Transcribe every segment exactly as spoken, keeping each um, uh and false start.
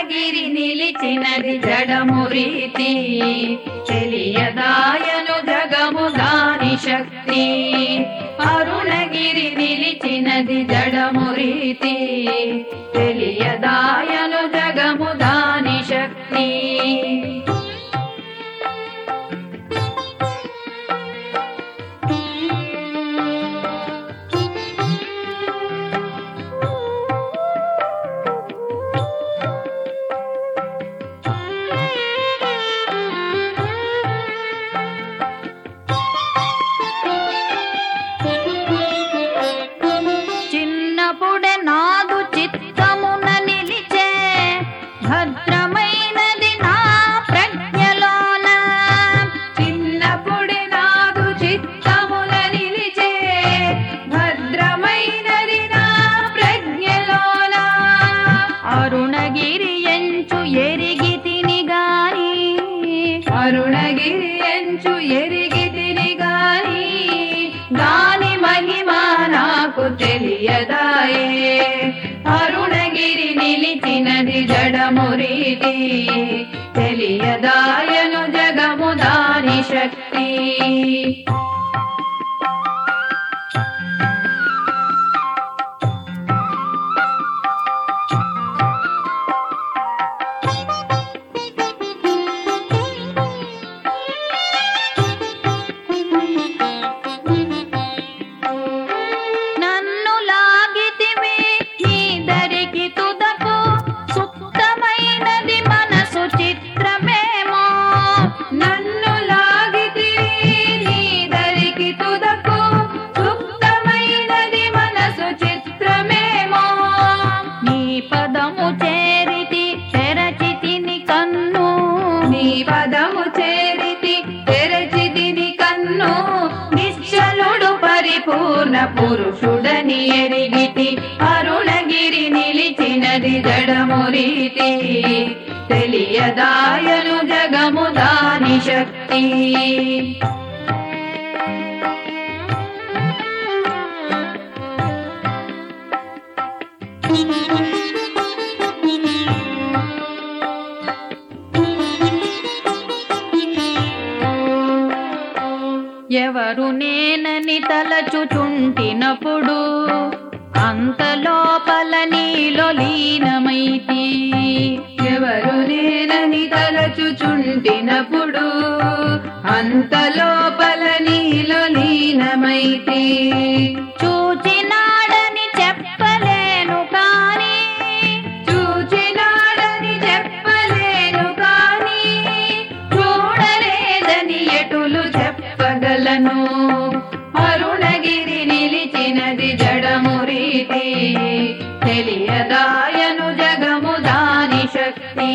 అరుణగిరి నిలిచినది జడము రీతి తెలియదాయను జగము దాని శక్తి అరుణగిరి నిలిచినది జడము రీతి తెలియదాయను జగము దాని శక్తి నాదు చిత్తమున నిలిచే భద్రమైనది నా ప్రజ్ఞలోన చిన్నపుడి నాదు చిత్తమున నిలిచే భద్రమైనది నా ప్రజ్ఞలోన అరుణగిరి ఎంచు ఎరిగి తిని గాని అరుణగిరి ఎంచు ఎరిగి తిని గాని దాని మహిమ నాకు తెలియదాయే అరుణగిరి నిలిచినది జడము రీతి తెలియదాయను జగము దాని శక్తి పదము చేరితి తెరచితిని కన్ను నిశ్చలుడు పరిపూర్ణ పురుషుడని ఎరిగితి అరుణగిరి నిలిచినది జడము రీతి తెలియదాయను జగము దాని శక్తి ఎవరు నేనని తలచుచుంటినప్పుడు అంతలోపల నీలో లీనమైతి ఎవరు నేనని తలచుచుంటినప్పుడు అంతలోపల నీలో లీనమైతి చూచినాడని చెప్పలేను కాని చూచినాడని చెప్పలేను కాని చూడలేదని ఎటులు చెప్పగలను అరుణగిరి నిలిచినది జడము రీతి తెలియదాయను జగము దాని శక్తి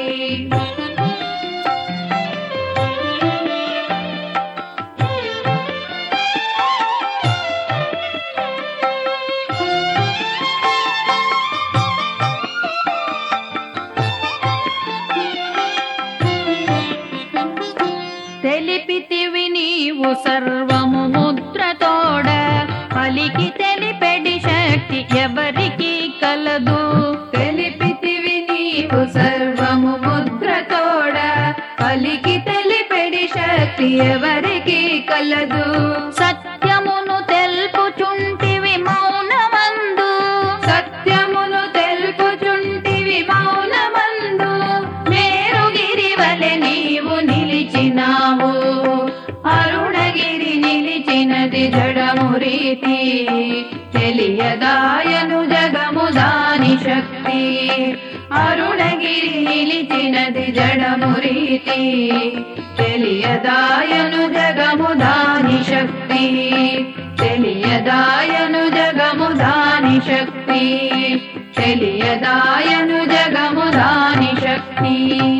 తెలిపితివి నీవు సర్వము ముద్రతోడ పలికి తెలిపెడి శక్తి ఎవరికి కలదు తెలిపితివి నీవు సర్వము ముద్రతోడ పలికి తెలిపెడి శక్తి ఎవరికి కలదు సత్యమును తెలుపుచుంటివి మౌనమందు సత్యమును తెలుపుచుంటివి మౌనమందు మేరుగిరి వలె నీవు నిలిచినావు అరుణగిరి నిలిచినది జడము రీతి తెలియదాయను జగము దాని శక్తి అరుణగిరి నిలిచినది జడము రీతి తెలియదాయను జగము దాని శక్తి తెలియదాయను జగము దాని శక్తి తెలియదాయను జగము దాని శక్తి